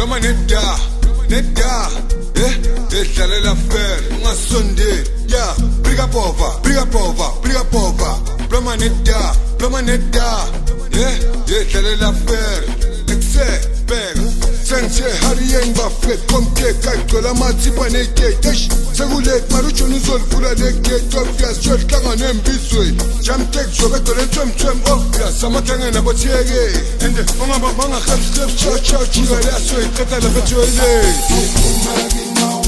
Bloma neda, dale la fer, una sonde, yeah. Briga pova, bloma neda, yeah, dale la fer, exe, bega. Sense hariyeng bafet, komke kaktola matsipa neke, tesh, segulek marucho nuzol fula neke, topia, short kanga nembizwe, jamtek zobe kore twem opia, samatanga na botiege, ende, manga khab, chow, chigale aswe, kata la fetwele.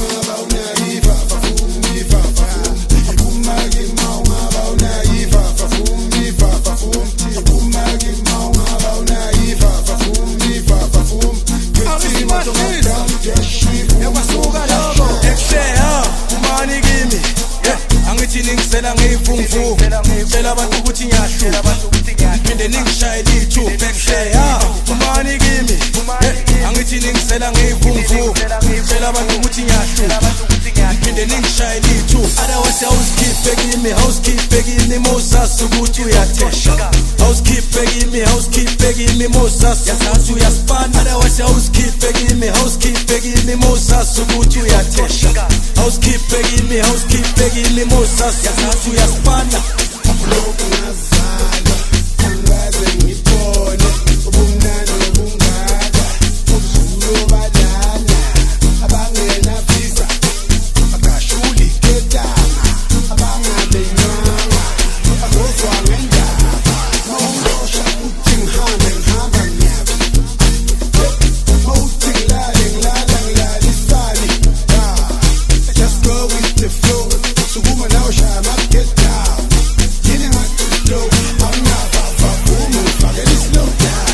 Ngicela ngivumvu tshela abantu ukuthi ngiyahlupa phinde ningishaye lithu backshare umani kimi angithi ngicela ngivumvu tshela abantu ukuthi ngiyahlupa phinde ningishaye lithu otherwise housekeep kimi Moses ukuthi uyathesha housekeep kimi Moses yazathi uyaspana otherwise housekeep kimi Moses ukuthi uyathesha housekeep kimi Moses yazathi uyaspana lokhu ngazala angaze ngibone ubumnandi obungaka ubuzulo badala abangena visa akashuli ketanga abangabenywanga azozwa ngendaba mawulosha uthi ngihamba nyabi mawuthi ngilalisani just go with the flow sukuma nawo shaya get down yini ngathi slow angava boom fake this slow down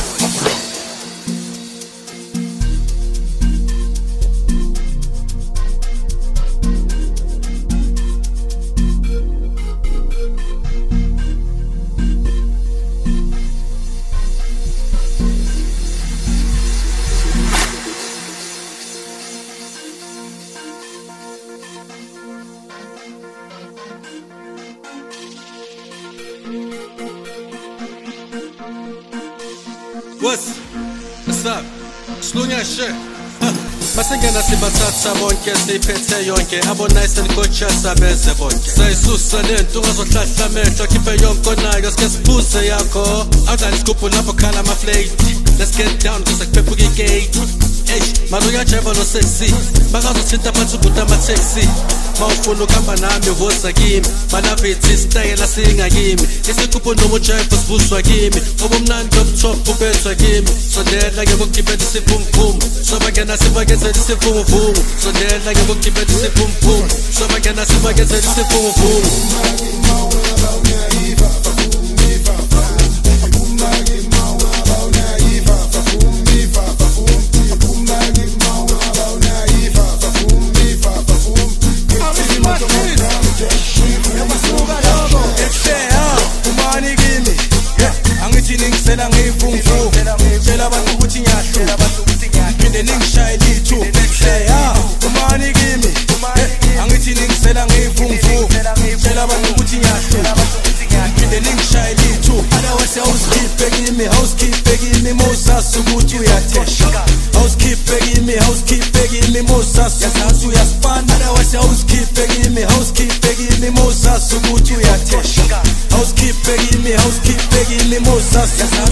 What's up? Slunya shit. Masengena sibathatha bonke siphethe yonke abo nice and gorgeous abeze bonke sayisusa lento ungazohlahla amehlo khiphe yonke onayo sike sibuze yakho awudlala isigubhu lapho khala ama-flate let's get down cause akuphephuka igate manje uyajeva lo sexy bakazothinta phansi ukuthi ama-taxi mawufuna ukuhamba nami vosa kimi malavithi sitayela singakimi isigubhu noma ujevo sibuswa kimi obumnandi obutop ubethwa kimi sondela ke ngokugibela isivumbum sobangena sibakezela isivumuvumu sondela ke ngokugibela isivumbum sobangena sibakezela isivumuvumu ngicela ngivumvu tshela abantu ukuthi ngiyahlupa phinde ningishaye lithu backshare umani kimi angithi ngicela ngivumvu tshela abantu ukuthi ngiyahlupa phinde ningishaye lithu otherwise housekeep kimi Moses ukuthi uyathesha housekeep kimi Moses yazathi uyaspana otherwise housekeep kimi Moses ukuthi uyathesha housekeep kimi Moses yazathi